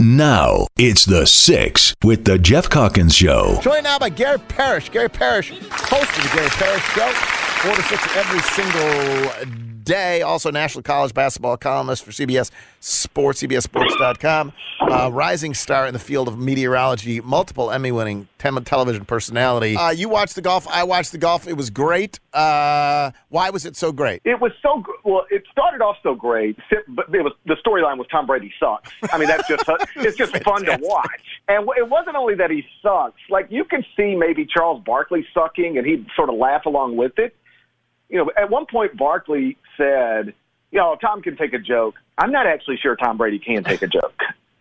Now, it's The Six with the Jeff Calkins Show. Joined now by Gary Parrish. Gary Parrish, host of the Gary Parrish Show, 4 to 6 every single day. Also, National College basketball columnist for CBS Sports, CBSSports.com. Rising star in the field of meteorology, multiple Emmy-winning television personality. You watched the golf. I watched the golf. It was great. Why was it so great? It was so good. Well, it started off so great, but the storyline was Tom Brady sucks. I mean, that's just it's just fun to watch. And it wasn't only that he sucks. Like, you could see maybe Charles Barkley sucking, and he'd sort of laugh along with it. You know, at one point, Barkley said, Tom can take a joke. I'm not actually sure Tom Brady can take a joke.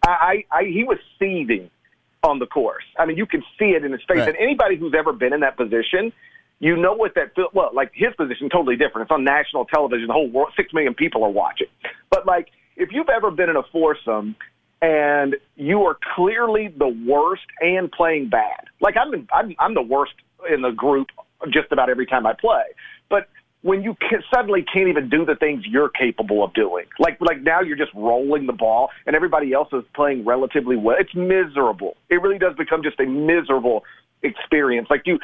He was seething on the course. I mean, you can see it in his face. Right. And anybody who's ever been in that position, you know what that feels. Well, like, his position, totally different. It's on national television. The whole world, 6 million people are watching. But, like, if you've ever been in a foursome and you are clearly the worst and playing bad. Like, I'm the worst in the group just about every time I play. But when you suddenly can't even do the things you're capable of doing, like now you're just rolling the ball and everybody else is playing relatively well, it's miserable. It really does become just a miserable experience. Like, if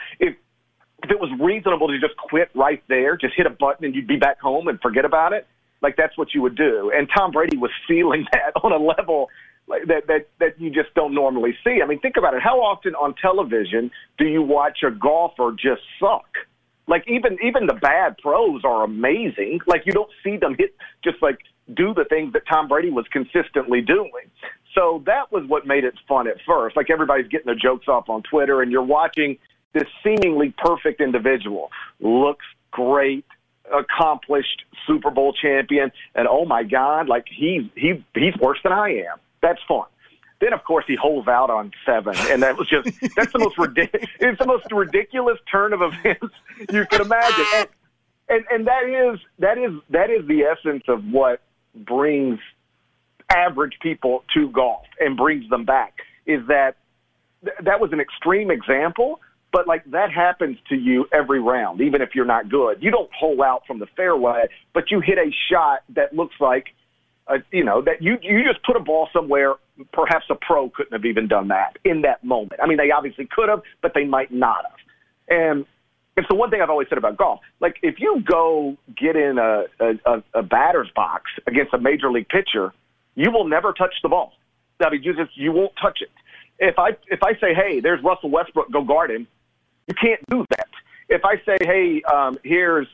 it was reasonable to just quit right there, just hit a button and you'd be back home and forget about it, like, that's what you would do. And Tom Brady was feeling that on a level that you just don't normally see. I mean, think about it. How often on television do you watch a golfer just suck? Like, even the bad pros are amazing. Like, you don't see them do the things that Tom Brady was consistently doing. So that was what made it fun at first. Like, everybody's getting their jokes off on Twitter, and you're watching this seemingly perfect individual. Looks great, accomplished Super Bowl champion, and oh my God, like, he's worse than I am. That's fun. Then, of course, he holds out on 7, and that's the most it's the most ridiculous turn of events you can imagine. And that is the essence of what brings average people to golf and brings them back. Is that was an extreme example, but, like, that happens to you every round, even if you're not good. You don't hole out from the fairway, but you hit a shot that looks like that you just put a ball somewhere. Perhaps a pro couldn't have even done that in that moment. I mean, they obviously could have, but they might not have. And it's the one thing I've always said about golf. Like, if you go get in a batter's box against a major league pitcher, you will never touch the ball. I mean, you won't touch it. If I say, hey, there's Russell Westbrook, go guard him, you can't do that. If I say, hey, here's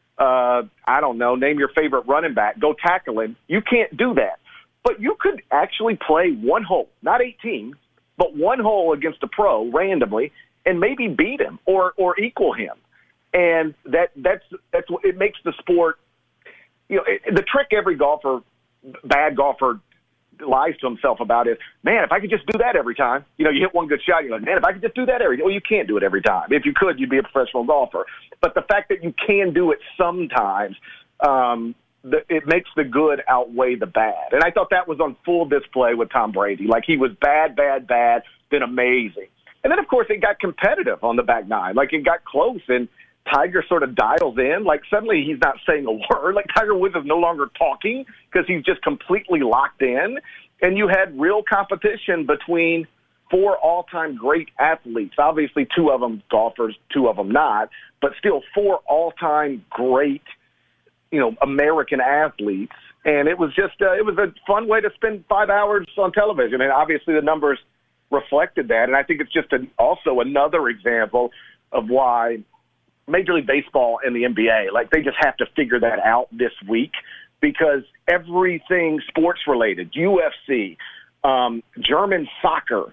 I don't know, name your favorite running back, go tackle him, you can't do that. But you could actually play one hole, not 18, but one hole against a pro randomly and maybe beat him or equal him. And that's what it makes the sport. The trick every bad golfer lies to himself about is, man, if I could just do that every time. You hit one good shot, you're like, man, if I could just do that every time. Well, you can't do it every time. If you could, you'd be a professional golfer. But the fact that you can do it sometimes, it makes the good outweigh the bad. And I thought that was on full display with Tom Brady. Like, he was bad, then amazing. And then, of course, it got competitive on the back nine. Like, it got close, and Tiger sort of dials in. Like, suddenly he's not saying a word. Like, Tiger Woods is no longer talking because he's just completely locked in. And you had real competition between 4 all-time great athletes. Obviously, 2 of them golfers, 2 of them not. But still 4 all-time great American athletes. And it was just it was a fun way to spend 5 hours on television. And obviously the numbers reflected that. And I think it's just also another example of why Major League Baseball and the NBA, like, they just have to figure that out this week, because everything sports related, UFC, German soccer,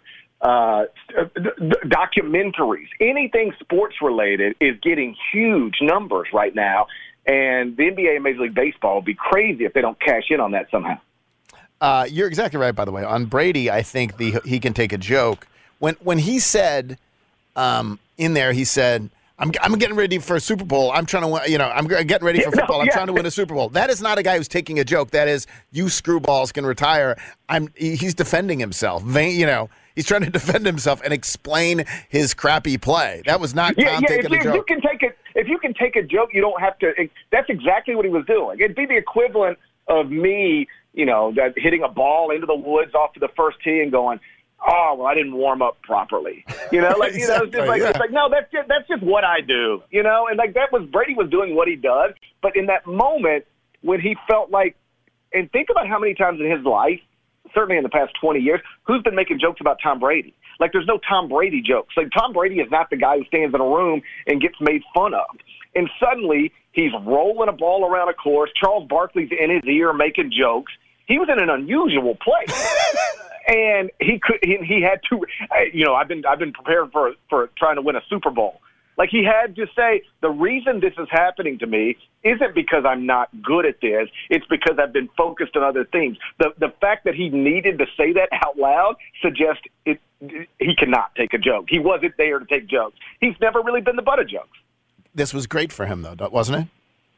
documentaries, anything sports related is getting huge numbers right now. And the NBA and Major League Baseball would be crazy if they don't cash in on that somehow. You're exactly right, by the way. On Brady, I think he can take a joke. When he said in there, he said, I'm getting ready for a Super Bowl. I'm trying to win, I'm getting ready for football. I'm trying to win a Super Bowl. That is not a guy who's taking a joke. That is, you screwballs can retire. He's defending himself. He's trying to defend himself and explain his crappy play. That was not Tom taking a joke. If you can take a joke, you don't have to. That's exactly what he was doing. It'd be the equivalent of me that hitting a ball into the woods off to the first tee and going, oh, well, I didn't warm up properly. Exactly, It's like, no, that's just what I do, and like Brady was doing what he does. But in that moment when he felt like, and think about how many times in his life, certainly in the past 20 years, who's been making jokes about Tom Brady? Like, there's no Tom Brady jokes. Like, Tom Brady is not the guy who stands in a room and gets made fun of. And suddenly he's rolling a ball around a course. Charles Barkley's in his ear making jokes. He was in an unusual place. And he had to, I've been preparing for trying to win a Super Bowl. Like, he had to say, the reason this is happening to me isn't because I'm not good at this. It's because I've been focused on other things. The fact that he needed to say that out loud suggests he cannot take a joke. He wasn't there to take jokes. He's never really been the butt of jokes. This was great for him, though, wasn't it?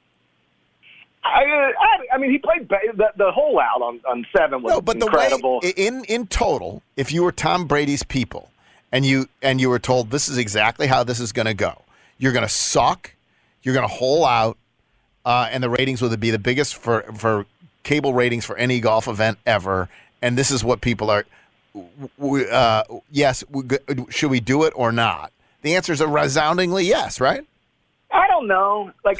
I mean, he played the hole out on 7 was incredible. The way, in total, if you were Tom Brady's people and you were told this is exactly how this is going to go, you're going to suck, you're going to hole out, and the ratings will be the biggest for cable ratings for any golf event ever, and this is what people are. Should we do it or not? The answer is a resoundingly yes, right? I don't know. Like,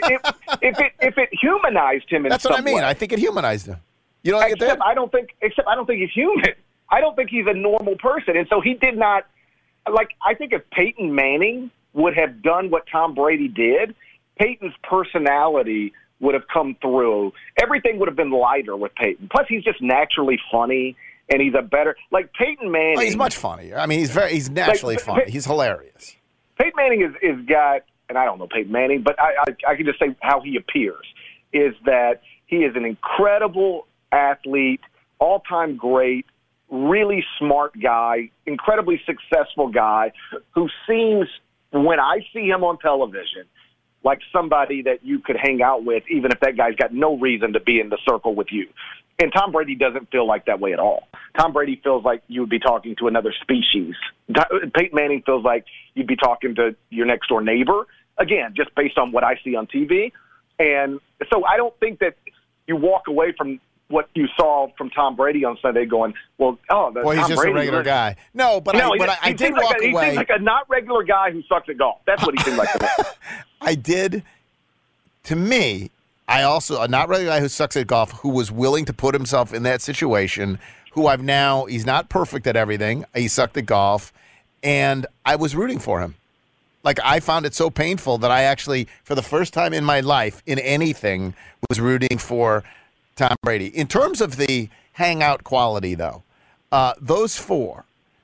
if it humanized him in that's some what I mean. way. I think it humanized him. You don't get that? I don't think he's human. I don't think he's a normal person, and so he did not. Like, I think if Peyton Manning would have done what Tom Brady did, Peyton's personality would have come through. Everything would have been lighter with Peyton. Plus, he's just naturally funny, and he's a better like Peyton Manning. Well, he's much funnier. I mean, he's naturally funny. He's hilarious. Peyton Manning is got. And I don't know Peyton Manning, but I can just say how he appears, is that he is an incredible athlete, all-time great, really smart guy, incredibly successful guy who seems, when I see him on television, like somebody that you could hang out with even if that guy's got no reason to be in the circle with you. And Tom Brady doesn't feel like that way at all. Tom Brady feels like you would be talking to another species. Peyton Manning feels like you'd be talking to your next-door neighbor. Again, just based on what I see on TV. And so I don't think that you walk away from what you saw from Tom Brady on Sunday going, he's Tom just Brady, a regular guy. No, but I did walk away. He seems like a not regular guy who sucks at golf. That's what he seemed like to me. I did. To me, I also, a not regular guy who sucks at golf, who was willing to put himself in that situation, he's not perfect at everything. He sucked at golf, and I was rooting for him. Like, I found it so painful that I actually, for the first time in my life, in anything, was rooting for Tom Brady. In terms of the hangout quality, though, those four,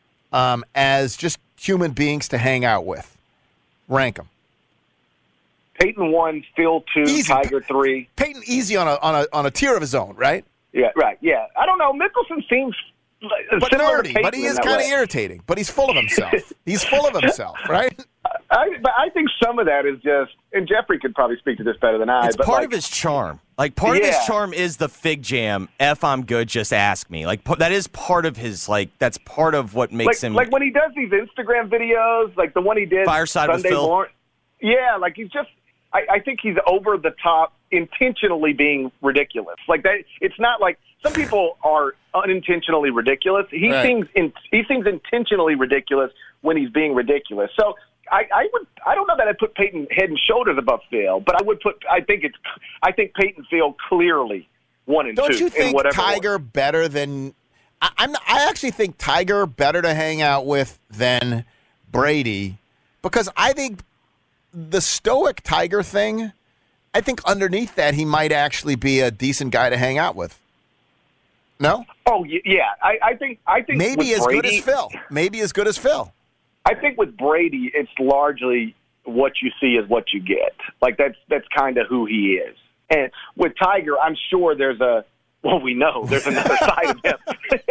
as just human beings to hang out with, rank them. Peyton 1, Phil 2, Easy. Tiger 3. Peyton easy on a tier of his own, right? Yeah, right. Yeah, I don't know. Mickelson seems similar to Peyton, but he is kind of irritating. But he's full of himself. He's full of himself, right? But I think some of that is just, and Jeffrey could probably speak to this better than I. It's part of his charm. Like, part of his charm is the fig jam. If I'm good, just ask me. Like, that is part of his, that's part of what makes him. Like when he does these Instagram videos, like the one he did Fireside Sunday with Phil. morning. Yeah, like he's just, I think he's over the top, intentionally being ridiculous. Like that, it's not like some people are unintentionally ridiculous. He seems intentionally ridiculous when he's being ridiculous. So I don't know that I'd put Peyton head and shoulders above Phil, but I think Peyton Phil clearly 1 and 2. Don't you think Tiger order. better than? I actually think Tiger better to hang out with than Brady, because I think the stoic Tiger thing, I think underneath that he might actually be a decent guy to hang out with. No? Oh yeah, I think maybe as Brady, good as Phil. Maybe as good as Phil. I think with Brady, it's largely what you see is what you get. Like that's kind of who he is. And with Tiger, I'm sure there's we know there's another side of him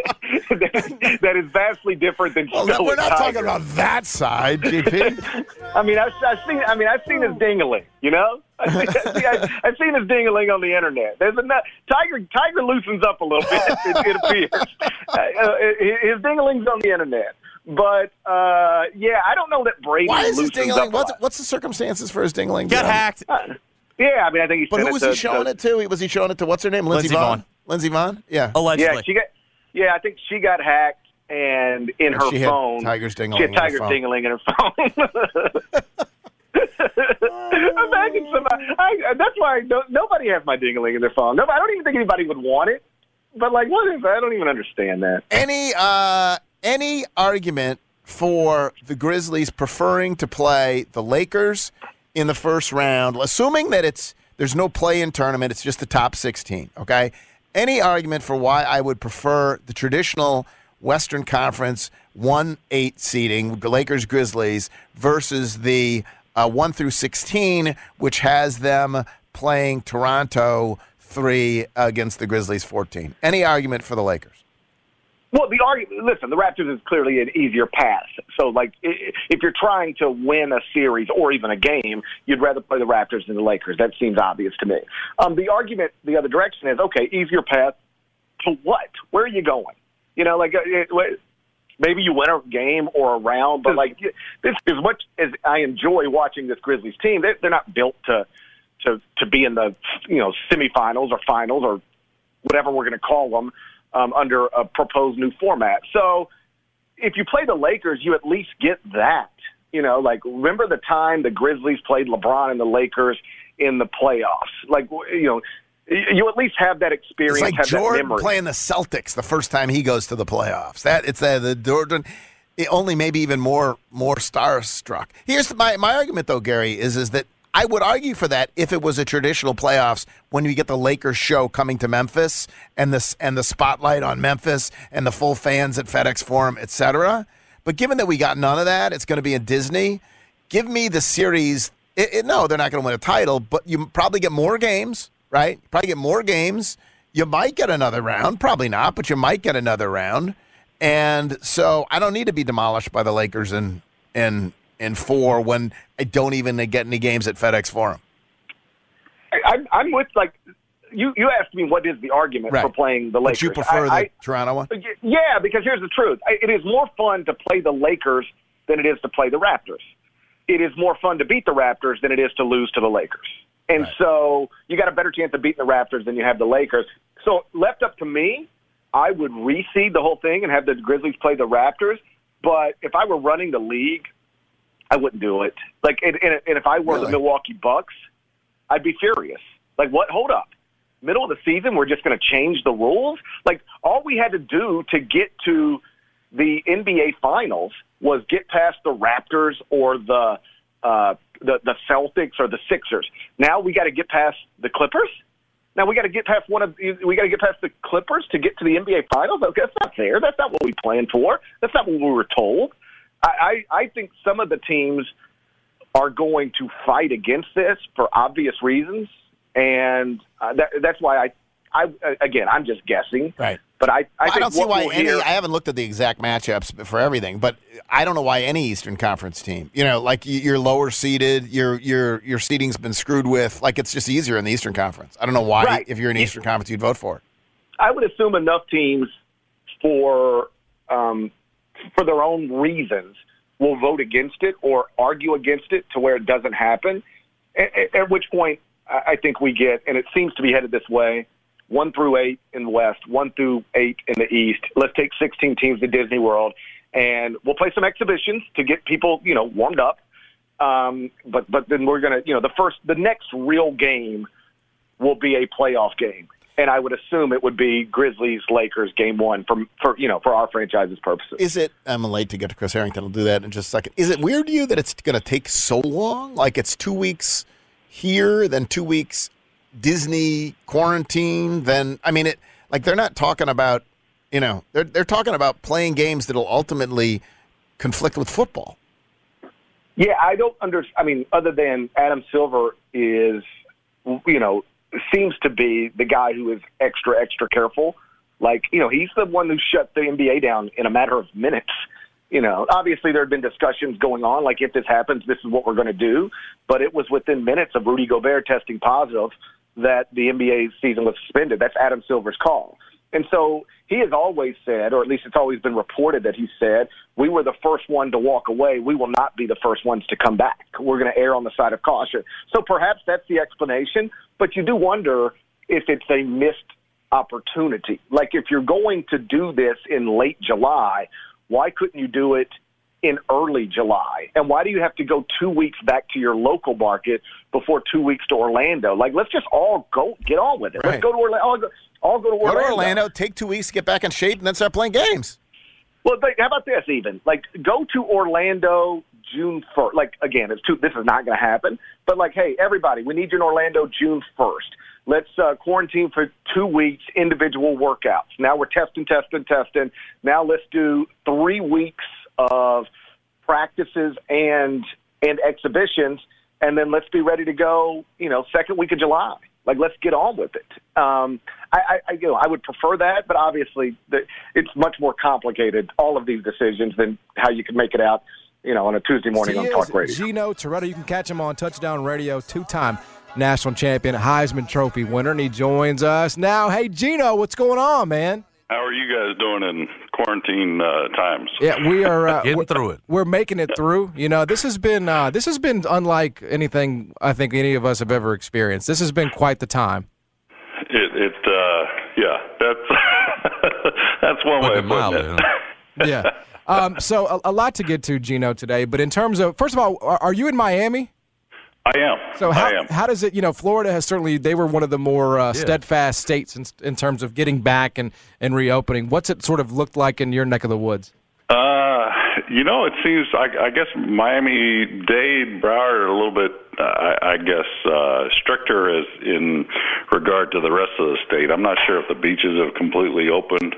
that is vastly different than. Well, we're not talking about that side, GP. I mean, I've seen his ding-a-ling. You know, I've seen his ding-a-ling on the internet. There's Tiger loosens up a little bit. It appears his ding-a-ling's on the internet. But I don't know that Brady. Why is his loosens ding-a-ling? up. What's the circumstances for his ding-a-ling? Got hacked. Yeah, I mean, I think he's. But who was he showing it to? Was he showing it to what's her name? Lindsey Vonn. Lindsey Vonn? Yeah. Allegedly. I think she got hacked, and in her she phone, had Tiger's Ding-a-ling she had Tiger's Ding-a-ling in her phone. Imagine somebody. That's why nobody has my Ding-a-ling in their phone. I don't even think anybody would want it. But like, what is that? I don't even understand that. Any argument for the Grizzlies preferring to play the Lakers in the first round, assuming that there's no play-in tournament, it's just the top 16, okay? Any argument for why I would prefer the traditional Western Conference 1-8 seeding, the Lakers-Grizzlies, versus the 1 through 16, which has them playing Toronto 3 against the Grizzlies 14. Any argument for the Lakers? Well, the argument, listen, the Raptors is clearly an easier path. So, like, if you're trying to win a series or even a game, you'd rather play the Raptors than the Lakers. That seems obvious to me. The argument the other direction is, okay, easier path to what? Where are you going? You know, like, maybe you win a game or a round, but, like, this, as much as I enjoy watching this Grizzlies team, they're not built to be in the, semifinals or finals or whatever we're going to call them. Under a proposed new format. So if you play the Lakers, you at least get that. Remember the time the Grizzlies played LeBron and the Lakers in the playoffs? You at least have that experience, it's like have Jordan that memory. Playing the Celtics the first time he goes to the playoffs. The Jordan, only maybe even more starstruck. Here's my argument, though, Gary, is that I would argue for that if it was a traditional playoffs when you get the Lakers show coming to Memphis and the spotlight on Memphis and the full fans at FedEx Forum, etc. But given that we got none of that, it's going to be in Disney. Give me the series. No, they're not going to win a title, but you probably get more games, right? You probably get more games. You might get another round. Probably not, but you might get another round. And so I don't need to be demolished by the Lakers in 4 when I don't even get any games at FedEx Forum. I'm with, you asked me what is the argument for playing the Lakers. But you prefer the Toronto one? Yeah, because here's the truth. It is more fun to play the Lakers than it is to play the Raptors. It is more fun to beat the Raptors than it is to lose to the Lakers. And so you got a better chance of beating the Raptors than you have the Lakers. So left up to me, I would reseed the whole thing and have the Grizzlies play the Raptors. But if I were running the league, I wouldn't do it. And if I were the Milwaukee Bucks, I'd be furious. Like, what? Hold up. Middle of the season, we're just going to change the rules? Like, all we had to do to get to the NBA Finals was get past the Raptors or the Celtics or the Sixers. Now we got to get past the Clippers? Now we got to get past the Clippers to get to the NBA Finals? Okay, that's not fair. That's not what we planned for. That's not what we were told. I think some of the teams are going to fight against this for obvious reasons, and that's why I'm just guessing. Right. But I don't see why I haven't looked at the exact matchups for everything, but I don't know why any Eastern Conference team, you're lower seeded, your seeding's been screwed with, it's just easier in the Eastern Conference. I don't know why, if you're in the Eastern Conference, you'd vote for it. I would assume enough teams for their own reasons will vote against it or argue against it to where it doesn't happen, at which point I think we get, and it seems to be headed this way, 1 through 8 in the West, 1 through 8 in the East. Let's take 16 teams to Disney World, and we'll play some exhibitions to get people, warmed up. But then we're going to, the next real game will be a playoff game. And I would assume it would be Grizzlies-Lakers game 1 for our franchise's purposes. Is it? I'm late to get to Chris Harrington. I'll do that in just a second. Is it weird to you that it's going to take so long? Like it's 2 weeks here, then 2 weeks Disney quarantine. Then they're not talking about they're talking about playing games that'll ultimately conflict with football. Yeah, I don't understand. Other than Adam Silver is seems to be the guy who is extra careful. He's the one who shut the NBA down in a matter of minutes. Obviously there had been discussions going on, if this happens, this is what we're going to do. But it was within minutes of Rudy Gobert testing positive that the NBA season was suspended. That's Adam Silver's call. And so he has always said, or at least it's always been reported that he said, we were the first one to walk away. We will not be the first ones to come back. We're going to err on the side of caution. So perhaps that's the explanation. But you do wonder if it's a missed opportunity. Like, if you're going to do this in late July, why couldn't you do it in early July? And why do you have to go 2 weeks back to your local market before 2 weeks to Orlando? Like, let's just all get on with it. Right. Let's go to Orlando. All go to Orlando. Go to Orlando, take 2 weeks to get back in shape, and then start playing games. Well, how about this even? Like, go to Orlando June 1st. Like, again, this is not going to happen. But, like, hey, everybody, we need you in Orlando June 1st. Let's quarantine for 2 weeks, individual workouts. Now we're testing. Now let's do 3 weeks of practices and exhibitions, and then let's be ready to go, second week of July. Like, let's get on with it. I would prefer that, but obviously it's much more complicated, all of these decisions, than how you can make it out, on a Tuesday morning on Talk Radio. Gino Toretta, you can catch him on Touchdown Radio, 2-time national champion, Heisman Trophy winner, and he joins us now. Hey, Gino, what's going on, man? How are you guys doing in quarantine times? Yeah, we are getting through it. We're making it through. This has been unlike anything I think any of us have ever experienced. This has been quite the time. Yeah, that's one way of putting it. Yeah. So a lot to get to, Gino, today. But in terms of, first of all, are you in Miami? I am. So how does it, Florida has certainly, they were one of the more steadfast states in terms of getting back and reopening. What's it sort of looked like in your neck of the woods? It seems, I guess Miami-Dade, Broward are a little bit, stricter as in regard to the rest of the state. I'm not sure if the beaches have completely opened.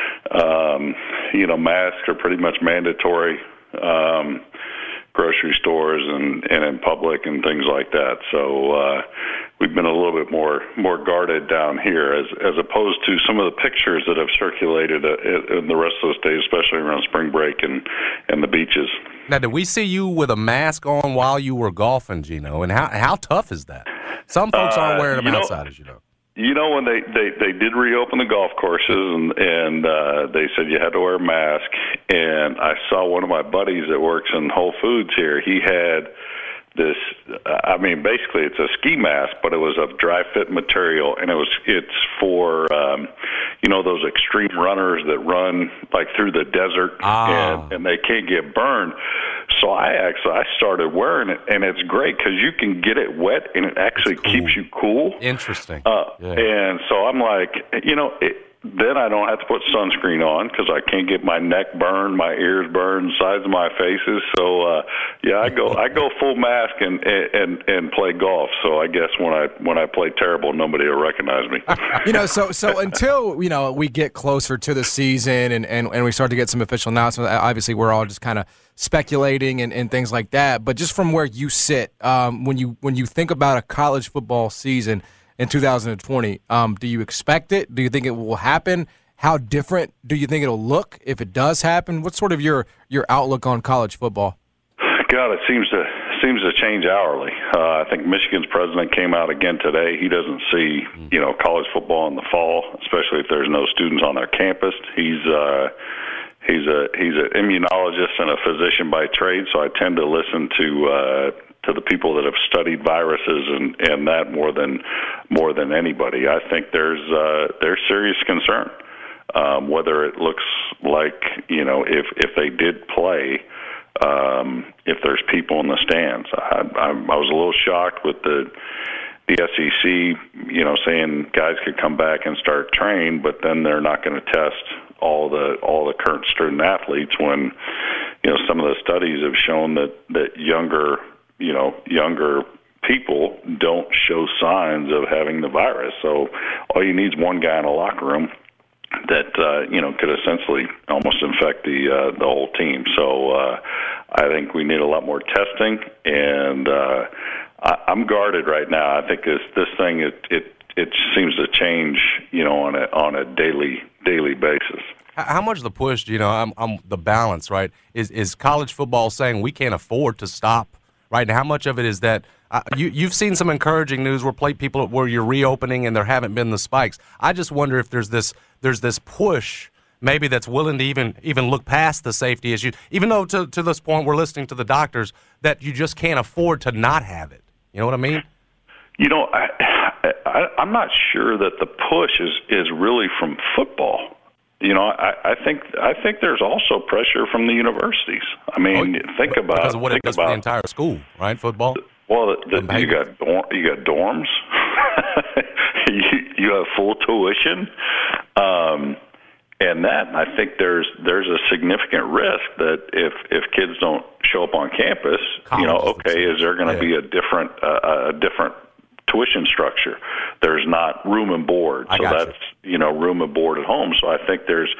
Masks are pretty much mandatory. Grocery stores and in public and things like that. So we've been a little bit more guarded down here as opposed to some of the pictures that have circulated in the rest of the state, especially around spring break and the beaches. Now, did we see you with a mask on while you were golfing, Gino? And how tough is that? Some folks aren't wearing them outside, as you know. When they did reopen the golf courses and they said you had to wear a mask, and I saw one of my buddies that works in Whole Foods here. He had this, basically it's a ski mask, but it was of dry fit material, and it's for those extreme runners that run like through the desert and they can't get burned. So I started wearing it, and it's great because you can get it wet and it actually keeps you cool. Interesting. And so I'm like, then I don't have to put sunscreen on because I can't get my neck burned, my ears burned, sides of my faces. So I go full mask and play golf. So I guess when I play terrible, nobody will recognize me. So until we get closer to the season and we start to get some official announcements, obviously we're all just kind of speculating and things like that. But just from where you sit, when you think about a college football season in 2020, do you expect it? Do you think it will happen? How different do you think it'll look if it does happen? What's sort of your outlook on college football? God, it seems to change hourly. I think Michigan's president came out again today. He doesn't see college football in the fall, especially if there's no students on their campus. He's an immunologist and a physician by trade, so I tend to listen to the people that have studied viruses and that more than anybody. I think there's serious concern whether it looks like if they did play, if there's people in the stands. I was a little shocked with the SEC, saying guys could come back and start train, but then they're not going to test all the current student athletes when some of the studies have shown that younger people don't show signs of having the virus. So all you need is one guy in a locker room that could essentially almost infect the whole team. So I think we need a lot more testing, and I'm guarded right now. I think this thing it seems to change on a daily basis. How much of the push, I'm the balance, right? Is college football saying we can't afford to stop right now? How much of it is that you've seen some encouraging news where you're reopening and there haven't been the spikes? I just wonder if there's this push maybe that's willing to even look past the safety issue, even though to this point we're listening to the doctors that you just can't afford to not have it. You know what I mean? I'm not sure that the push is really from football. I think there's also pressure from the universities. I mean, think about because of what it does for the entire school, right? Football. Well, you got dorms, you have full tuition, and that I think there's a significant risk that if kids don't show up on campus, is there going to be a different tuition structure? There's not room and board, so that's room and board at home. So I think there's,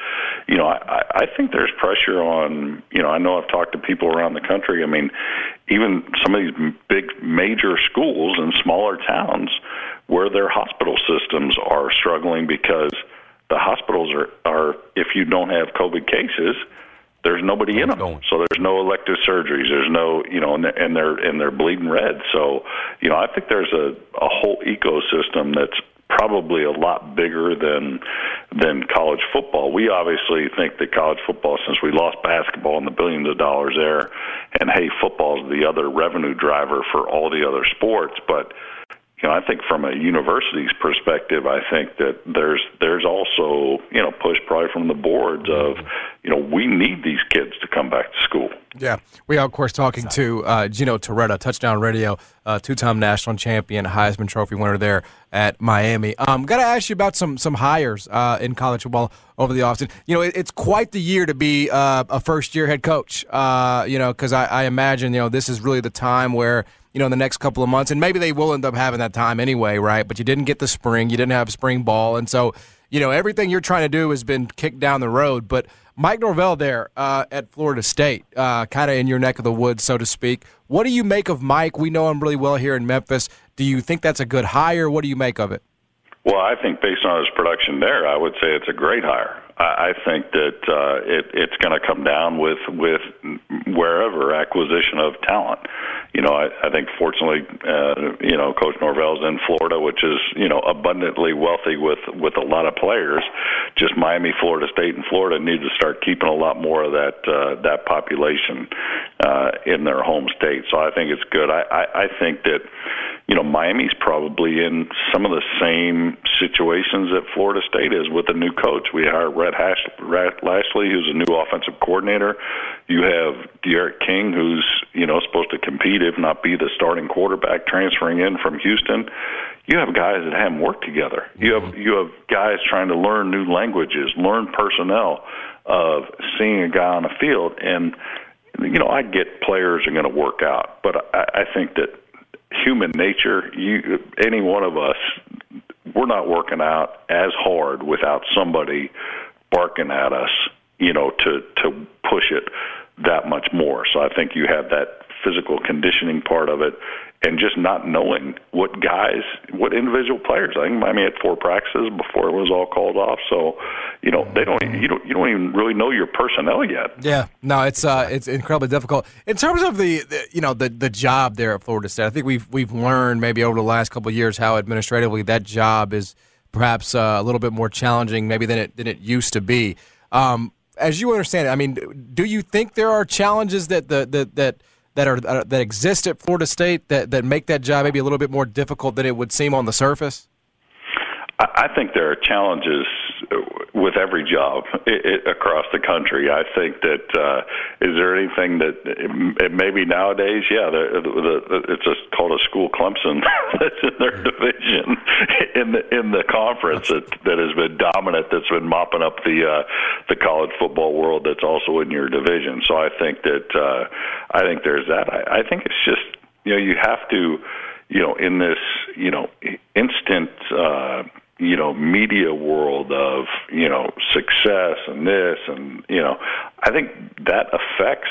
I think there's pressure on. I know I've talked to people around the country. I mean, even some of these big major schools in smaller towns where their hospital systems are struggling because the hospitals are if you don't have COVID cases, there's nobody in them. So there's no elective surgeries. There's no, and they're bleeding red. So, I think there's a whole ecosystem that's probably a lot bigger than college football. We obviously think that college football, since we lost basketball and the billions of dollars there, and hey, football is the other revenue driver for all the other sports, but I think from a university's perspective, I think that there's also, push probably from the boards of, we need these kids to come back to school. Yeah. We are, of course, talking to Gino Torretta, Touchdown Radio, two-time national champion, Heisman Trophy winner there at Miami. Got to ask you about some hires in college football over the offseason. It's quite the year to be a first-year head coach, because I imagine, this is really the time where, in the next couple of months, and maybe they will end up having that time anyway, right? But you didn't get the spring. You didn't have spring ball. And so, everything you're trying to do has been kicked down the road. But Mike Norvell there at Florida State, kind of in your neck of the woods, so to speak. What do you make of Mike? We know him really well here in Memphis. Do you think that's a good hire? What do you make of it? Well, I think based on his production there, I would say it's a great hire. I think that it's going to come down with wherever acquisition of talent. I think fortunately, Coach Norvell's in Florida, which is, abundantly wealthy with a lot of players. Just Miami, Florida State, and Florida need to start keeping a lot more of that population in their home state. So I think it's good. I think that, Miami's probably in some of the same situations that Florida State is with a new coach. We hired Rhett Lashlee, who's a new offensive coordinator. You have D'Eriq King, who's, supposed to compete, if not be the starting quarterback, transferring in from Houston. You have guys that haven't worked together. You have guys trying to learn new languages, learn personnel of seeing a guy on the field. And, I get players are going to work out, but I think that human nature, any one of us, we're not working out as hard without somebody barking at us, to push it that much more. So I think you have that physical conditioning part of it, and just not knowing what individual players. I think Miami had 4 practices before it was all called off. So, you don't even really know your personnel yet. Yeah, no, it's incredibly difficult in terms of the job there at Florida State. I think we've learned maybe over the last couple of years how administratively that job is perhaps a little bit more challenging maybe than it used to be. As you understand it, I mean, do you think there are challenges that exist at Florida State that make that job maybe a little bit more difficult than it would seem on the surface? I think there are challenges with every job across the country. I think that is there anything that maybe nowadays, it's called a school Clemson that's in their division in the conference that has been dominant, that's been mopping up the college football world that's also in your division. So I think that I think there's that. I think it's just you have to in this instant media world of, success and this and, I think that affects,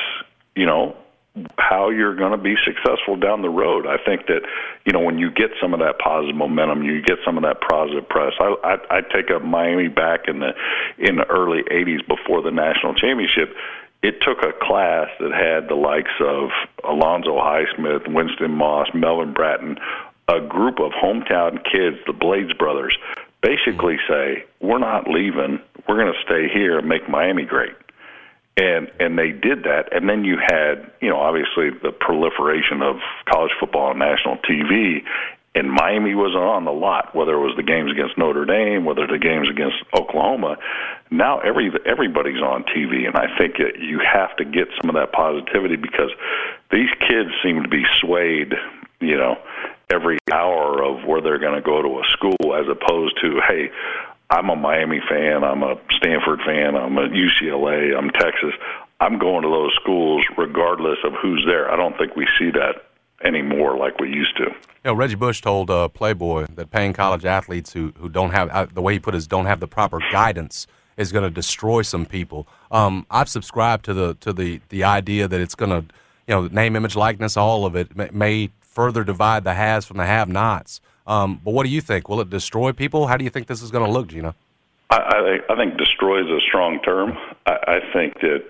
how you're going to be successful down the road. I think that, when you get some of that positive momentum, you get some of that positive press. I take up Miami back in the early 80s before the national championship. It took a class that had the likes of Alonzo Highsmith, Winston Moss, Melvin Bratton, a group of hometown kids, the Blades brothers, basically say, we're not leaving, we're going to stay here and make Miami great. And they did that. And then you had, obviously the proliferation of college football on national TV, and Miami was on a lot, whether it was the games against Notre Dame, whether the games against Oklahoma. Now everybody's on TV, and I think you have to get some of that positivity because these kids seem to be swayed, every hour of where they're going to go to a school, as opposed to, hey, I'm a Miami fan, I'm a Stanford fan, I'm a UCLA, I'm Texas. I'm going to those schools regardless of who's there. I don't think we see that anymore like we used to. Reggie Bush told Playboy that paying college athletes who don't have, the way he put it, don't have the proper guidance is going to destroy some people. I've subscribed to the idea that it's going to, name, image, likeness, all of it may further divide the haves from the have-nots. But what do you think? Will it destroy people? How do you think this is going to look, Gino? I think destroy is a strong term. I think that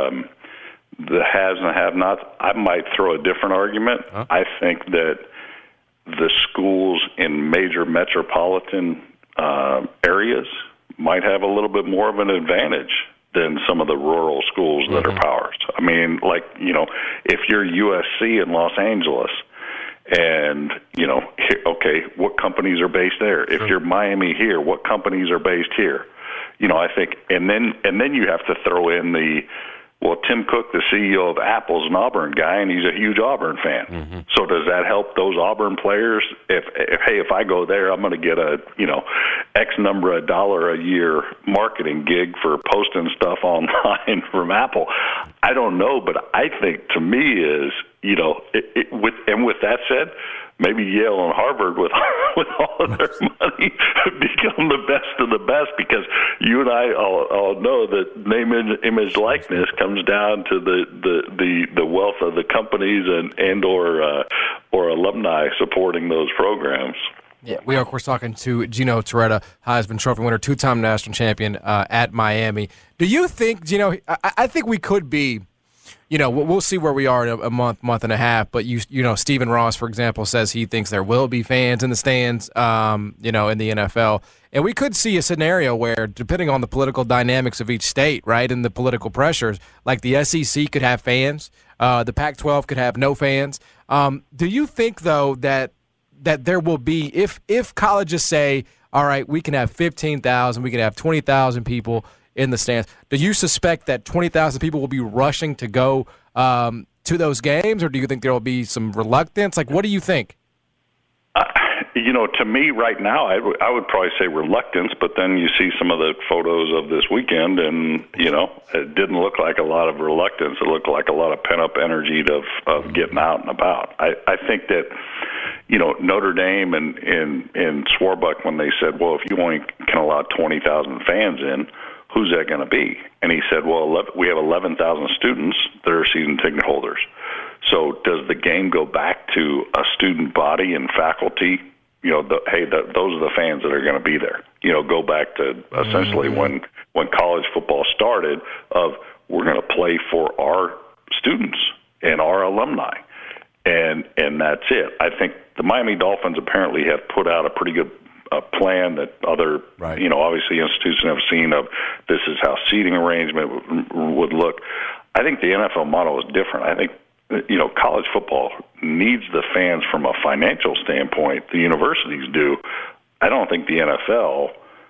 the haves and have-nots, I might throw a different argument. Huh? I think that the schools in major metropolitan areas might have a little bit more of an advantage than some of the rural schools that are powers. I mean, if you're USC in Los Angeles, and, okay, what companies are based there? If you're Miami here, what companies are based here? I think, and then you have to throw in Tim Cook, the CEO of Apple, is an Auburn guy, and he's a huge Auburn fan. Mm-hmm. So does that help those Auburn players? If I go there, I'm going to get a, X number of $1 a year marketing gig for posting stuff online from Apple. I don't know, but I think to me is, with that said, maybe Yale and Harvard with all of their money become the best of the best, because you and I all know that name, image, likeness comes down to the wealth of the companies and or alumni supporting those programs. Yeah, we are, of course, talking to Gino Torretta, Heisman Trophy winner, two-time national champion at Miami. Do you think, Gino, I think we could be, we'll see where we are in a month and a half, but Stephen Ross, for example, says he thinks there will be fans in the stands, in the NFL. And we could see a scenario where, depending on the political dynamics of each state, right, and the political pressures, like the SEC could have fans, the Pac-12 could have no fans. Do you think, though, that there will be, if colleges say, all right, we can have 15,000, we can have 20,000 people in the stands, do you suspect that 20,000 people will be rushing to go to those games, or do you think there will be some reluctance? Like, what do you think? To me right now, I would probably say reluctance, but then you see some of the photos of this weekend, and, it didn't look like a lot of reluctance. It looked like a lot of pent-up energy of getting out and about. I think that, Notre Dame and Swarbrick, when they said, well, if you only can allow 20,000 fans in, who's that going to be? And he said, well, we have 11,000 students that are season ticket holders. So does the game go back to a student body and faculty? Those are the fans that are going to be there. Go back to essentially when college football started, of we're going to play for our students and our alumni. And that's it. I think the Miami Dolphins apparently have put out a pretty good plan that other, obviously institutions have seen of this is how seating arrangement would look. I think the NFL model is different. I think, college football needs the fans from a financial standpoint. The universities do. I don't think the NFL,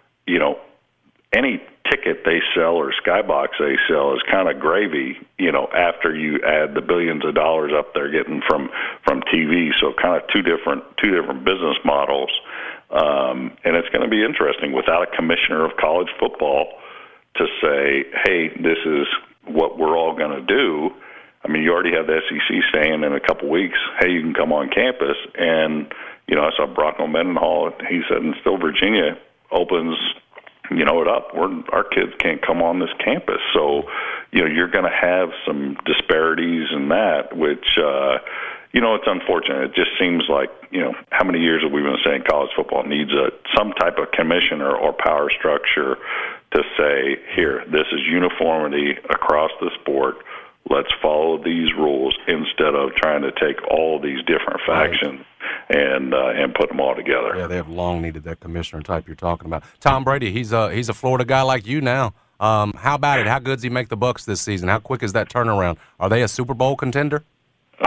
any ticket they sell or skybox they sell is kind of gravy, after you add the billions of dollars up they're getting from TV. So kind of two different business models. And it's going to be interesting without a commissioner of college football to say, hey, this is what we're all going to do. I mean, you already have the SEC saying in a couple weeks, hey, you can come on campus. And, I saw Bronco Mendenhall, he said, until Virginia opens, it up, our kids can't come on this campus. So, you're going to have some disparities in that, which, it's unfortunate. It just seems like, how many years have we been saying college football needs some type of commissioner or power structure to say, here, this is uniformity across the sport. Let's follow these rules instead of trying to take all these different factions and put them all together. Yeah, they have long needed that commissioner type you're talking about. Tom Brady, he's a Florida guy like you now. How about it? How good does he make the Bucs this season? How quick is that turnaround? Are they a Super Bowl contender?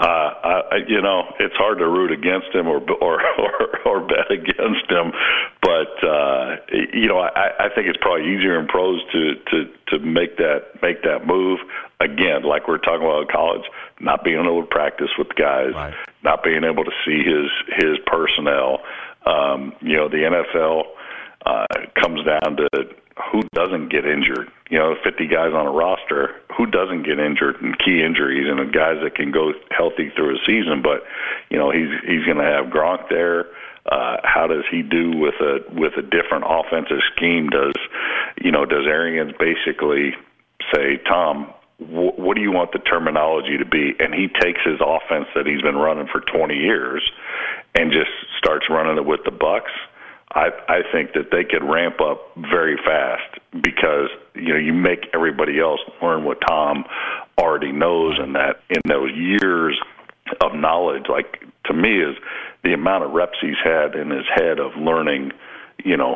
It's hard to root against him or bet against him, but I think it's probably easier in pros to make that move. Again, like we're talking about in college, not being able to practice with guys, right. Not being able to see his personnel. The NFL comes down to who doesn't get injured. 50 guys on a roster, who doesn't get injured and key injuries, and the guys that can go healthy through a season. But he's going to have Gronk there. How does he do with a different offensive scheme? Does Arians basically say, Tom, what do you want the terminology to be? And he takes his offense that he's been running for 20 years and just starts running it with the Bucs. I think that they could ramp up very fast because you make everybody else learn what Tom already knows, and that in those years of knowledge, like to me, is the amount of reps he's had in his head of learning. You're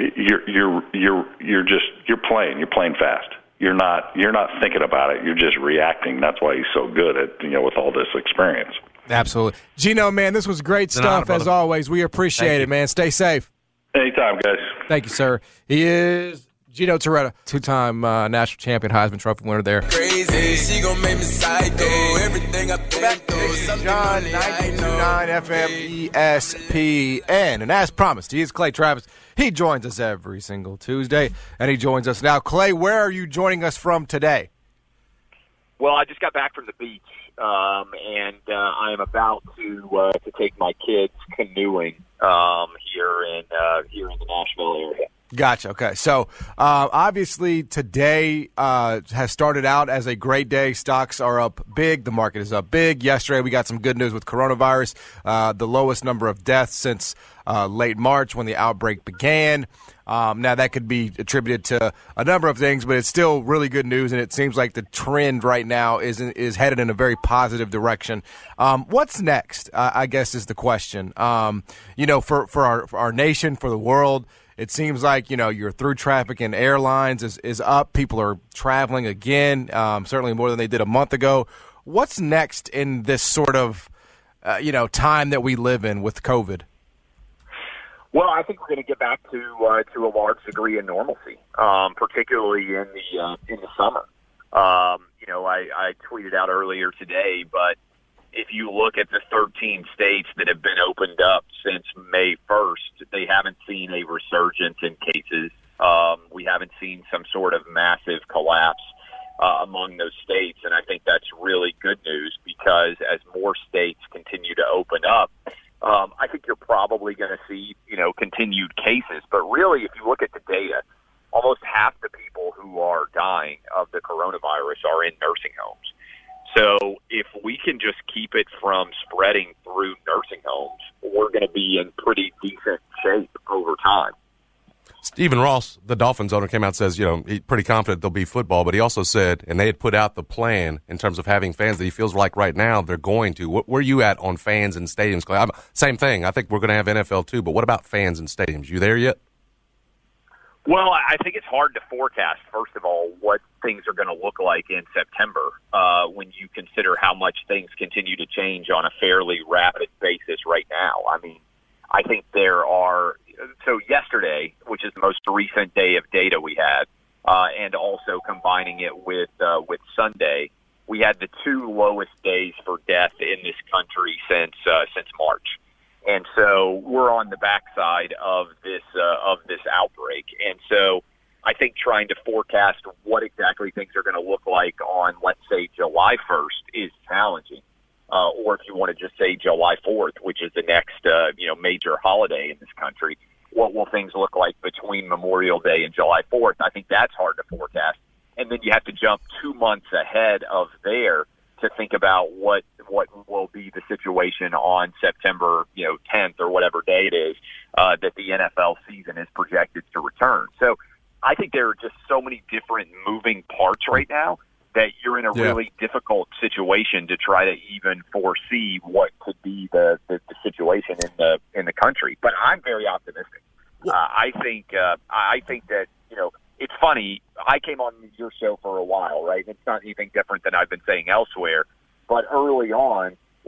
playing fast. You're not thinking about it. You're just reacting. That's why he's so good at with all this experience. Absolutely, Gino, man, this was great stuff as always. We appreciate it, man. Stay safe. Anytime, guys. Thank you, sir. He is Gino Torretta, two-time national champion, Heisman Trophy winner there. Crazy, she gon' make me psycho. Everything I back to John 92.9 FM ESPN. And as promised, he is Clay Travis. He joins us every single Tuesday, and he joins us now. Clay, where are you joining us from today? Well, I just got back from the beach, and I am about to take my kids canoeing here in the Nashville area. Gotcha. Okay. So, obviously today has started out as a great day. Stocks are up big. The market is up big. Yesterday we got some good news with coronavirus, the lowest number of deaths since late March when the outbreak began. Now that could be attributed to a number of things, but it's still really good news, and it seems like the trend right now is headed in a very positive direction. What's next? I guess is the question. For our nation, for the world. It seems like, your through traffic in airlines is up. People are traveling again, certainly more than they did a month ago. What's next in this sort of, time that we live in with COVID? Well, I think we're going to get back to a large degree of normalcy, particularly in the summer. I tweeted out earlier today, but if you look at the 13 states that have been opened up since May 1st, they haven't seen a resurgence in cases. We haven't seen some sort of massive collapse among those states, and I think that's really good news because as more states continue to open up, I think you're probably going to see, continued cases. But really, if you look at the data, almost half the people who are dying of the coronavirus are in nursing homes. So if we can just keep it from spreading through nursing homes, we're going to be in pretty decent shape over time. Stephen Ross, the Dolphins owner, came out and says, he's pretty confident there'll be football, but he also said, and they had put out the plan in terms of having fans that he feels like right now they're going to. Where are you at on fans and stadiums? Same thing. I think we're going to have NFL too, but what about fans and stadiums? You there yet? Well, I think it's hard to forecast, first of all, what things are going to look like in September when you consider how much things continue to change on a fairly rapid basis right now. I mean, I think there are – so yesterday, which is the most recent day of data we had, and also combining it with Sunday, we had the two lowest days for death in this country since March. And so we're on the backside of this outbreak. And so I think trying to forecast what exactly things are going to look like on, let's say, July 1st is challenging. Or if you want to just say July 4th, which is the next major holiday in this country, what will things look like between Memorial Day and July 4th? I think that's hard to forecast. And then you have to jump 2 months ahead of there to think about what will be the situation on September 10th or whatever day it is that the NFL season is projected to return. So I think there are just so many different moving parts right now that you're in a really difficult situation to try to even foresee what could be the situation in the country. But I'm very optimistic. I think that it's funny. I came on your show for a while, right? It's not anything different than I've been saying elsewhere. But early on,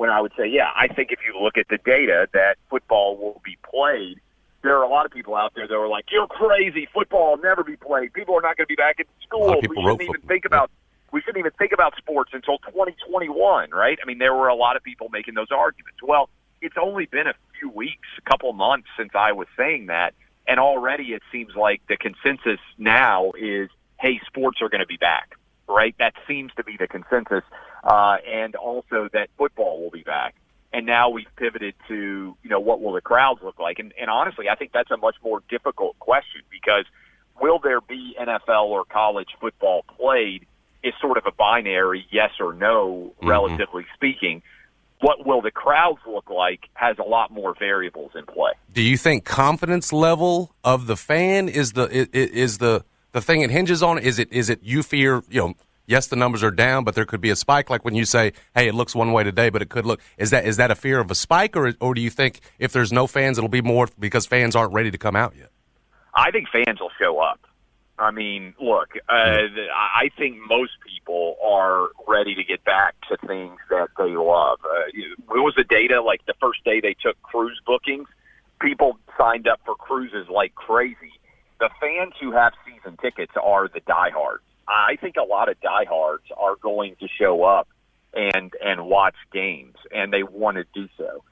when I would say, yeah, I think if you look at the data that football will be played, there are a lot of people out there that are like, you're crazy. Football will never be played. People are not going to be back in school. We shouldn't even think about sports until 2021, right? I mean, there were a lot of people making those arguments. Well, it's only been a few weeks, a couple months since I was saying that, and already it seems like the consensus now is, hey, sports are going to be back, right? That seems to be the consensus, and also that football will be back. And now we've pivoted to, what will the crowds look like? And honestly, I think that's a much more difficult question, because will there be NFL or college football played is sort of a binary yes or no, relatively speaking. What will the crowds look like has a lot more variables in play. Do you think confidence level of the fan is the thing it hinges on? Is it you fear, yes, the numbers are down, but there could be a spike, like when you say, hey, it looks one way today, but it could look. Is that a fear of a spike, or do you think if there's no fans, it'll be more because fans aren't ready to come out yet? I think fans will show up. I mean, look, I think most people are ready to get back to things that they love. What was the data? Like the first day they took cruise bookings, people signed up for cruises like crazy. The fans who have season tickets are the diehards. I think a lot of diehards are going to show up and watch games, and they want to do so.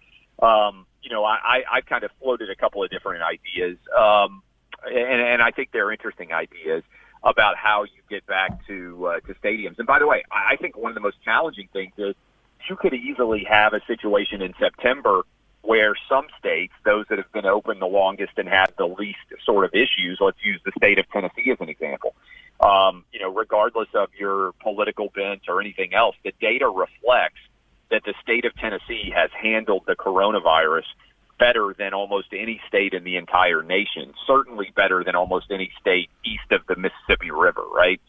I kind of floated a couple of different ideas. And I think they're interesting ideas about how you get back to stadiums. And by the way, I think one of the most challenging things is you could easily have a situation in September where some states, those that have been open the longest and had the least sort of issues, let's use the state of Tennessee as an example, regardless of your political bent or anything else, the data reflects that the state of Tennessee has handled the coronavirus better than almost any state in the entire nation, certainly better than almost any state east of the Mississippi River, right?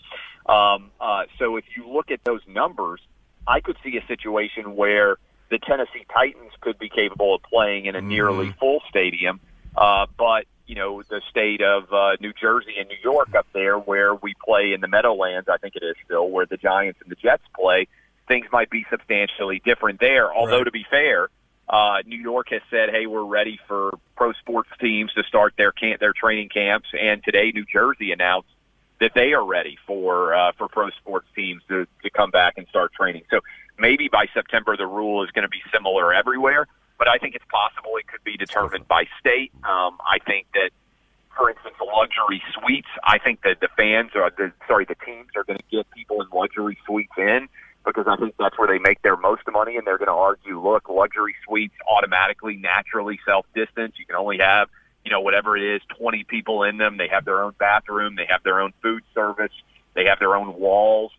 So if you look at those numbers, I could see a situation where the Tennessee Titans could be capable of playing in a nearly full stadium, but, the state of New Jersey and New York up there where we play in the Meadowlands, I think it is still, where the Giants and the Jets play, things might be substantially different there, although to be fair, New York has said, hey, we're ready for pro sports teams to start their training camps. And today, New Jersey announced that they are ready for pro sports teams to come back and start training. So maybe by September, the rule is going to be similar everywhere. But I think it's possible it could be determined by state. I think that, for instance, luxury suites, I think that the teams are going to get people in luxury suites in, because I think that's where they make their most money, and they're going to argue, look, luxury suites automatically, naturally self-distance. You can only have, whatever it is, 20 people in them. They have their own bathroom. They have their own food service. They have their own walls.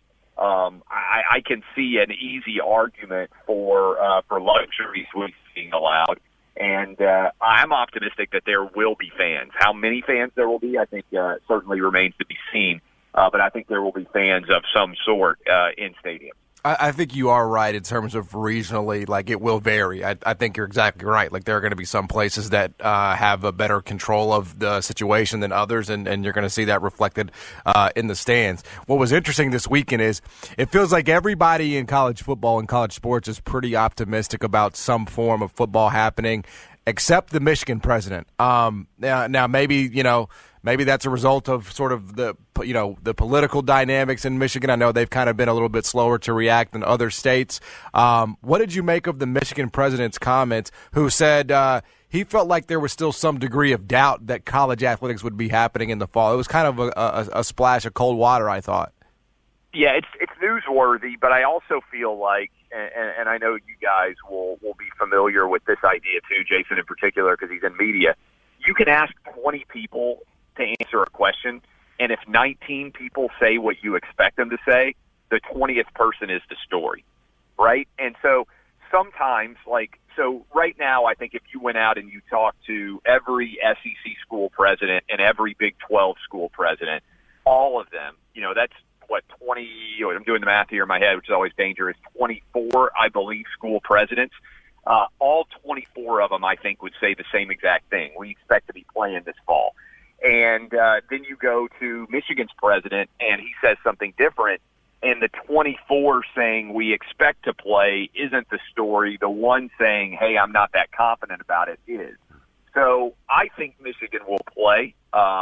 I can see an easy argument for luxury suites being allowed, and I'm optimistic that there will be fans. How many fans there will be, I think, certainly remains to be seen, but I think there will be fans of some sort in stadiums. I think you are right in terms of regionally, like it will vary. I think you're exactly right. Like there are going to be some places that have a better control of the situation than others, and you're going to see that reflected in the stands. What was interesting this weekend is it feels like everybody in college football and college sports is pretty optimistic about some form of football happening, except the Michigan president. Now maybe, maybe that's a result of sort of the political dynamics in Michigan. I know they've kind of been a little bit slower to react than other states. What did you make of the Michigan president's comments, who said he felt like there was still some degree of doubt that college athletics would be happening in the fall? It was kind of a splash of cold water, I thought. Yeah, it's newsworthy, but I also feel like, and I know you guys will be familiar with this idea too, Jason in particular, because he's in media. You can ask 20 people to answer a question, and if 19 people say what you expect them to say, the 20th person is the story, right? And so sometimes, right now, I think if you went out and you talked to every SEC school president and every Big 12 school president, all of them, that's what, 20, I'm doing the math here in my head, which is always dangerous, 24, I believe, school presidents. All 24 of them, I think, would say the same exact thing. We expect to be playing this fall. And then you go to Michigan's president, and he says something different. and the 24 saying we expect to play isn't the story. The one saying, hey, I'm not that confident about it is. So I think Michigan will play,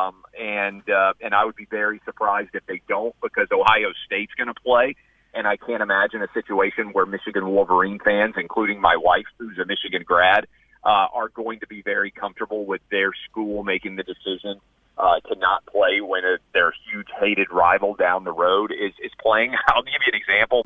and I would be very surprised if they don't, because Ohio State's going to play, and I can't imagine a situation where Michigan Wolverine fans, including my wife, who's a Michigan grad, are going to be very comfortable with their school making the decision to not play when their huge hated rival down the road is playing. I'll give you an example.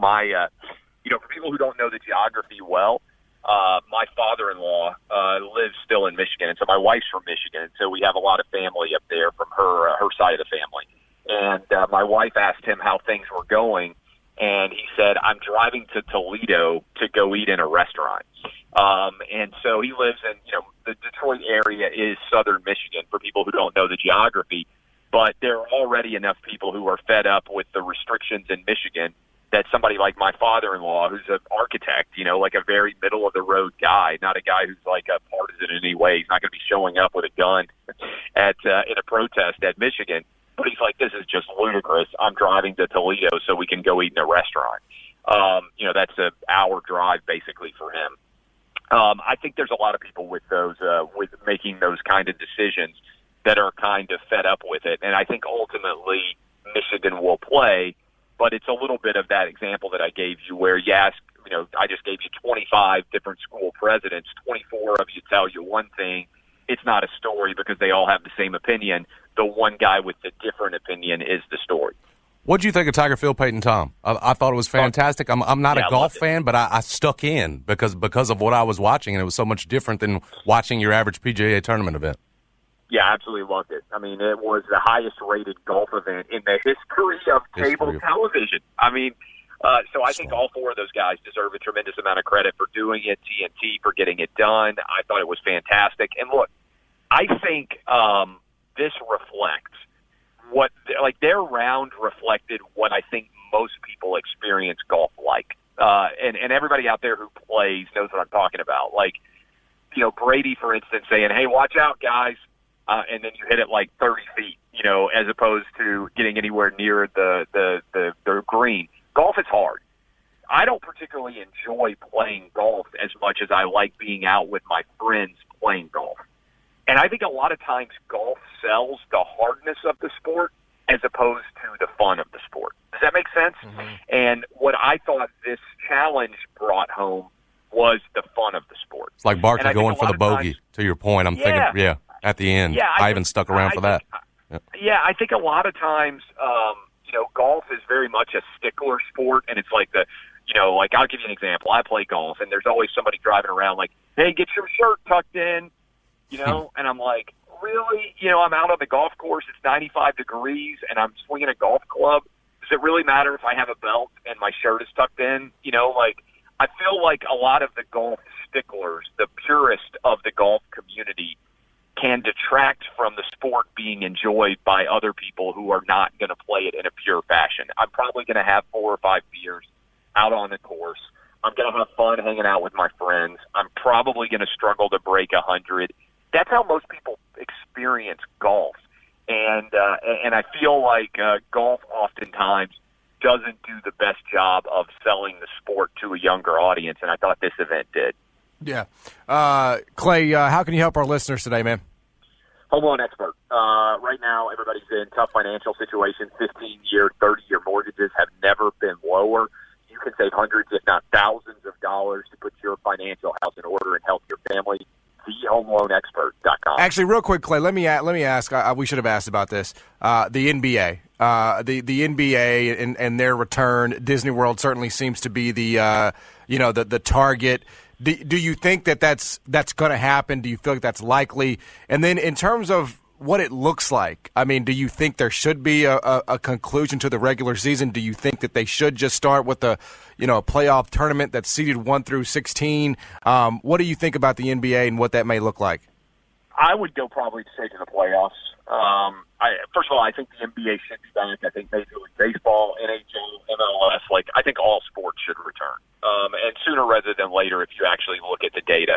For people who don't know the geography well, my father-in-law lives still in Michigan, and so my wife's from Michigan, and so we have a lot of family up there from her side of the family. And my wife asked him how things were going, and he said, I'm driving to Toledo to go eat in a restaurant. And so he lives in, the Detroit area is southern Michigan for people who don't know the geography, but there are already enough people who are fed up with the restrictions in Michigan that somebody like my father-in-law, who's an architect, like a very middle-of-the-road guy, not a guy who's like a partisan in any way. He's not going to be showing up with a gun in a protest at Michigan. But he's like, this is just ludicrous. I'm driving to Toledo so we can go eat in a restaurant. That's an hour drive basically for him. I think there's a lot of people with those, with making those kind of decisions that are kind of fed up with it. And I think ultimately Michigan will play, but it's a little bit of that example that I gave you where you ask, I just gave you 25 different school presidents, 24 of you tell you one thing. It's not a story because they all have the same opinion. The one guy with the different opinion is the story. What did you think of Tiger Phil Peyton Tom? I thought it was fantastic. I'm not a golf fan, but I stuck in because of what I was watching, and it was so much different than watching your average PGA tournament event. Yeah, absolutely loved it. I mean, it was the highest-rated golf event in the history of cable television. I mean, so I think all four of those guys deserve a tremendous amount of credit for doing it, TNT for getting it done. I thought it was fantastic. And look, I think this reflects their round reflected what I think most people experience golf like. And everybody out there who plays knows what I'm talking about. Like, Brady, for instance, saying, hey, watch out, guys. And then you hit it like 30 feet, as opposed to getting anywhere near the green. Golf is hard. I don't particularly enjoy playing golf as much as I like being out with my friends playing golf. And I think a lot of times golf sells the hardness of the sport as opposed to the fun of the sport. Does that make sense? Mm-hmm. And what I thought this challenge brought home was the fun of the sport. It's like Barkley going for the bogey, to your point. I'm thinking, at the end. Yeah, I even stuck around for that. I think a lot of times, golf is very much a stickler sport, and it's like I'll give you an example. I play golf, and there's always somebody driving around like, hey, get your shirt tucked in, and I'm like, really? I'm out on the golf course, it's 95 degrees, and I'm swinging a golf club. Does it really matter if I have a belt and my shirt is tucked in? I feel like a lot of the golf sticklers, the purist of the golf community, can detract from the sport being enjoyed by other people who are not going to play it in a pure fashion. I'm probably going to have 4 or 5 beers out on the course. I'm going to have fun hanging out with my friends. I'm probably going to struggle to break 100. That's how most people experience golf. And I feel like golf oftentimes doesn't do the best job of selling the sport to a younger audience, and I thought this event did. Yeah. Clay, how can you help our listeners today, man? Home loan expert. Right now, everybody's in tough financial situations. 15-year, 30-year mortgages have never been lower. You can save hundreds, if not thousands of dollars to put your financial house in order and help your family. TheHomeLoanExpert.com. Actually, real quick, Clay, let me ask. We should have asked about this. The NBA, the NBA and their return. Disney World certainly seems to be the target. Do you think that's going to happen? Do you feel like that's likely? And then in terms of what it looks like, I mean, do you think there should be a conclusion to the regular season? Do you think that they should just start with a playoff tournament that's seeded 1 through 16? What do you think about the NBA and what that may look like? I would go probably straight to the playoffs. First of all, I think the NBA should be back. I think Major League Baseball, NHL, MLS, I think all sports should return. And sooner rather than later, if you actually look at the data,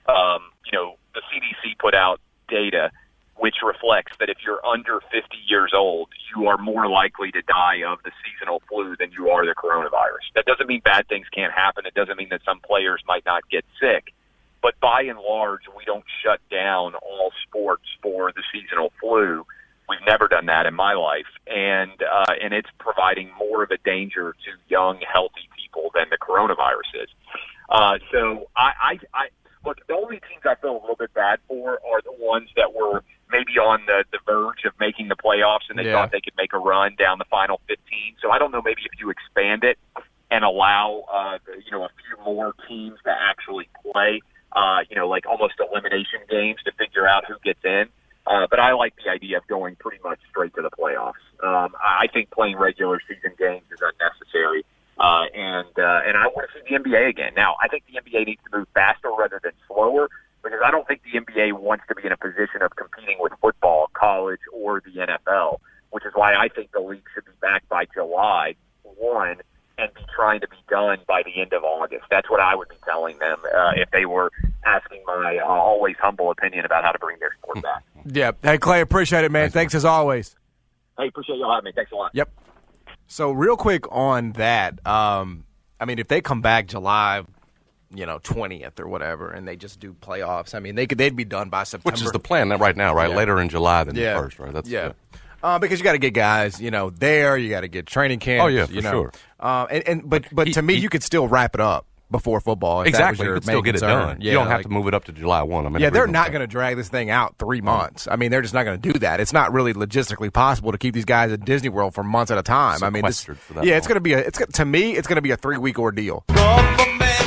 the CDC put out data which reflects that if you're under 50 years old, you you are more likely to die of the seasonal flu than you are the coronavirus. That doesn't mean bad things can't happen. It doesn't mean that some players might not get sick. But by and large, we don't shut down all sports for the seasonal flu. We've never done that in my life, and it's providing more of a danger to young, healthy people than the coronavirus is. So I look, the only teams I feel a little bit bad for are the ones that were maybe on the verge of making the playoffs and they thought they could make a run down the final 15. So I don't know, maybe if you expand it and allow a few more teams to actually play, like almost elimination games to figure out who gets in. But I like the idea of going pretty much straight to the playoffs. I think playing regular season games is unnecessary. And I want to see the NBA again. Now, I think the NBA needs to move faster rather than slower because I don't think the NBA wants to be in a position of competing with football, college, or the NFL, which is why I think the league should be back by July 1 and be trying to be done by the end of August. That's what I would be telling them if they were asking my always humble opinion about how to bring their sport back. Yeah. Hey, Clay, appreciate it, man. Thanks as always. Hey, appreciate y'all having me. Thanks a lot. Yep. So real quick on that, if they come back July, 20th or whatever, and they just do playoffs, they'd be done by September. Which is the plan right now, right? Yeah. Later in July than the first, right? That's because you got to get guys, there. You got to get training camps. Oh yeah, for sure. But to me, you could still wrap it up before football. Exactly, you could still get it done. Yeah, you don't have to move it up to July 1. They're not going to drag this thing out 3 months. They're just not going to do that. It's not really logistically possible to keep these guys at Disney World for months at a time. It's going to be to me, it's going to be a 3-week ordeal. All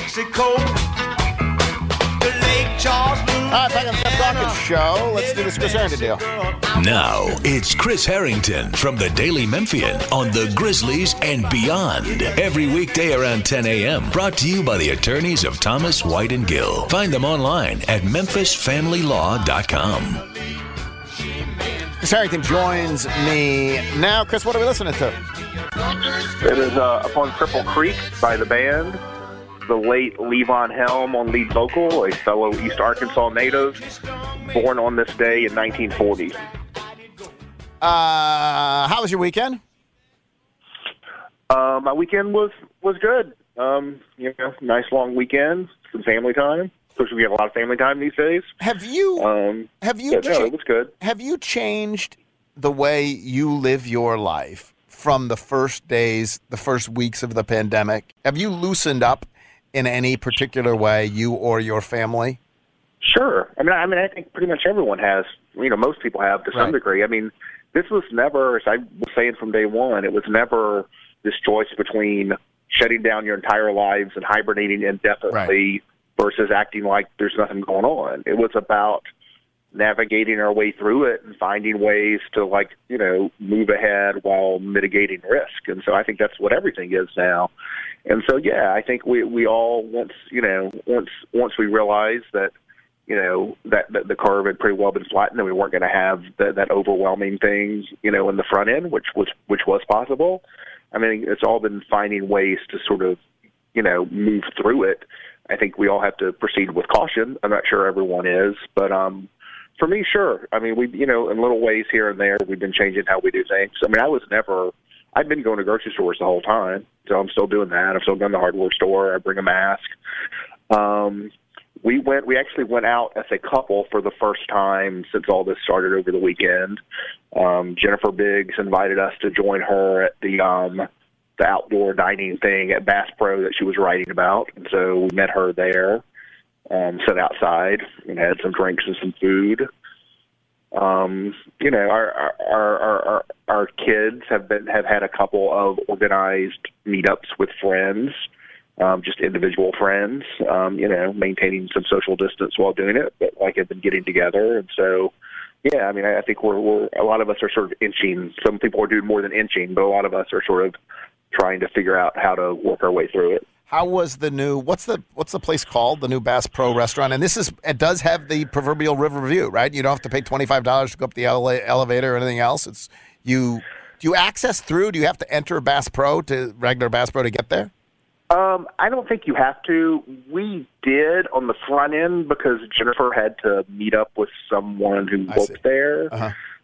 right, back on the Jeff Dawkins Show. Let's do this Chris Harrington deal. Now, it's Chris Harrington from the Daily Memphian on the Grizzlies and beyond. Every weekday around 10 a.m. Brought to you by the attorneys of Thomas, White, and Gill. Find them online at memphisfamilylaw.com. Chris Harrington joins me now. Chris, what are we listening to? It is Upon Cripple Creek by the band. The late Levon Helm on lead vocal, a fellow East Arkansas native, born on this day in 1940. How was your weekend? My weekend was good. Nice long weekend, some family time. Of course, we have a lot of family time these days. It was good. Have you changed the way you live your life from the first days, the first weeks of the pandemic? Have you loosened up in any particular way, you or your family? Sure. I think pretty much everyone has. Most people have to some degree. This was never, as I was saying from day one, it was never this choice between shutting down your entire lives and hibernating indefinitely versus acting like there's nothing going on. It was about navigating our way through it and finding ways to move ahead while mitigating risk. And so I think that's what everything is now. And so, I think we all once we realized that, that the curve had pretty well been flattened and we weren't going to have that overwhelming thing, in the front end, which was possible. It's all been finding ways to sort of, move through it. I think we all have to proceed with caution. I'm not sure everyone is, but, for me, sure. We, in little ways here and there, we've been changing how we do things. I've been going to grocery stores the whole time, so I'm still doing that. I'm still going to the hardware store. I bring a mask. We actually went out as a couple for the first time since all this started over the weekend. Jennifer Biggs invited us to join her at the outdoor dining thing at Bass Pro that she was writing about, and so we met her there. Sat outside and had some drinks and some food. Our kids have had a couple of organized meetups with friends, just individual friends, maintaining some social distance while doing it, but have been getting together. And so, I think we're a lot of us are sort of inching. Some people are doing more than inching, but a lot of us are sort of trying to figure out how to work our way through it. How was the new? What's the place called? The new Bass Pro restaurant, and it does have the proverbial river view, right? You don't have to pay $25 to go up the elevator or anything else. Do you access through? Do you have to enter regular Bass Pro to get there? I don't think you have to. We did on the front end because Jennifer had to meet up with someone who worked there. Uh-huh.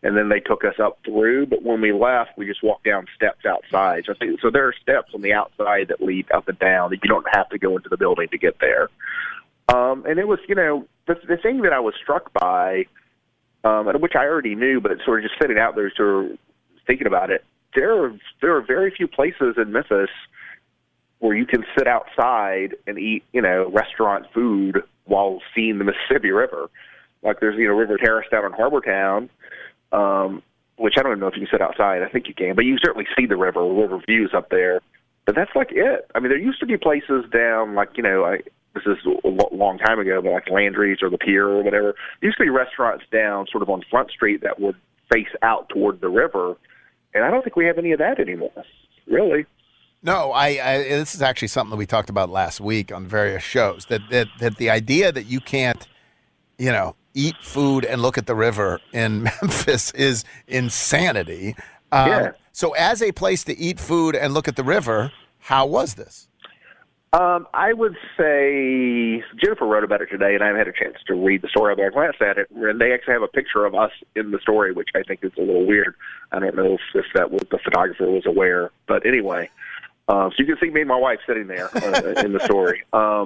and then they took us up through. But when we left, we just walked down steps outside. So there are steps on the outside that lead up and down. You don't have to go into the building to get there. And it was, the thing that I was struck by, which I already knew, but sort of just sitting out there, sort of thinking about it. There are very few places in Memphis where you can sit outside and eat, restaurant food while seeing the Mississippi River. Like there's, River Terrace down in Harbor Town, which I don't even know if you can sit outside. I think you can, but you certainly see the river views up there. But that's like it. I mean, there used to be places down, like, this is a long time ago, but like Landry's or the Pier or whatever. There used to be restaurants down sort of on Front Street that would face out toward the river. And I don't think we have any of that anymore, really. No, this is actually something that we talked about last week on various shows, that the idea that you can't, eat food and look at the river in Memphis is insanity. So as a place to eat food and look at the river, how was this? I would say Jennifer wrote about it today, and I haven't had a chance to read the story, but I glanced at it, and they actually have a picture of us in the story, which I think is a little weird. I don't know if the photographer was aware, but anyway. So you can see me and my wife sitting there in the story.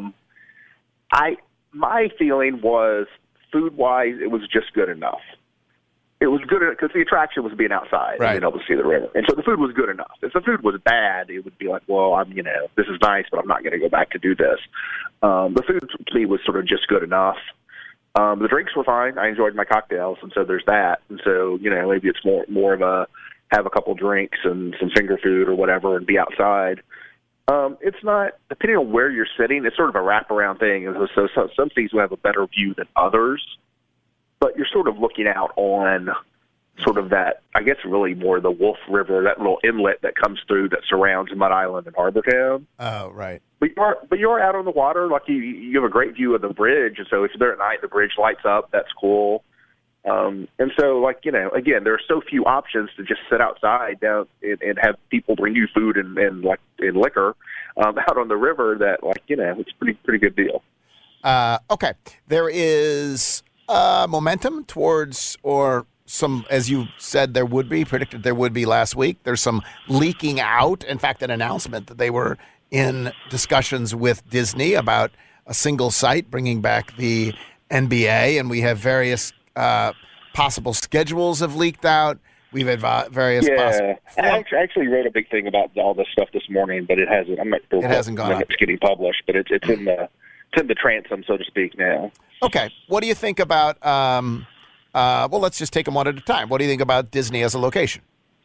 My feeling was, food-wise, it was just good enough. It was good because the attraction was being outside and being able to see the river. And so the food was good enough. If the food was bad, it would be like, well, this is nice, but I'm not going to go back to do this. The food to me was sort of just good enough. The drinks were fine. I enjoyed my cocktails, and so there's that. And so, maybe it's more of a have a couple drinks and some finger food or whatever and be outside. It's not, depending on where you're sitting, it's sort of a wraparound thing. So some things will have a better view than others. But you're sort of looking out on sort of that, I guess really more the Wolf River, that little inlet that comes through that surrounds Mud Island and Harbor Town. Oh, right. But you're out on the water. Like you have a great view of the bridge. And so if you're there at night, the bridge lights up. That's cool. And so, again, there are so few options to just sit outside down and have people bring you food and liquor out on the river that, it's a pretty good deal. Okay. There is momentum towards, or some, as you said, predicted there would be last week. There's some leaking out. In fact, an announcement that they were in discussions with Disney about a single site bringing back the NBA, and we have various possible schedules have leaked out. We've had various. Yeah, I actually wrote a big thing about all this stuff this morning, but it hasn't. I'm not sure it hasn't gone up. It's getting published, but it's in the transom, so to speak, now. Okay, what do you think about? Well, let's just take them one at a time. What do you think about Disney as a location?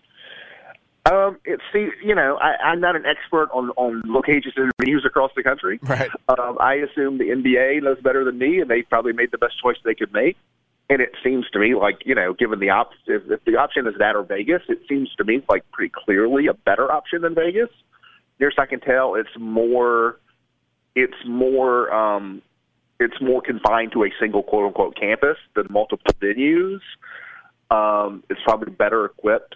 I'm not an expert on locations and venues across the country. Right. I assume the NBA knows better than me, and they probably made the best choice they could make. And it seems to me like, given the if the option is that or Vegas, it seems to me like pretty clearly a better option than Vegas. Nearest I can tell, it's more confined to a single quote unquote campus than multiple venues. It's probably better equipped.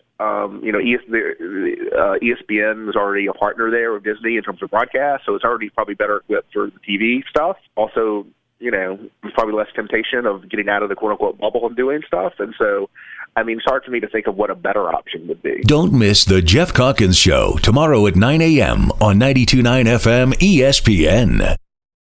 ESPN is already a partner there with Disney in terms of broadcast, so it's already probably better equipped for the TV stuff. Also, there's probably less temptation of getting out of the quote-unquote bubble and doing stuff. And so, it's hard for me to think of what a better option would be. Don't miss the Jeff Calkins Show tomorrow at 9 a.m. on 92.9 FM ESPN.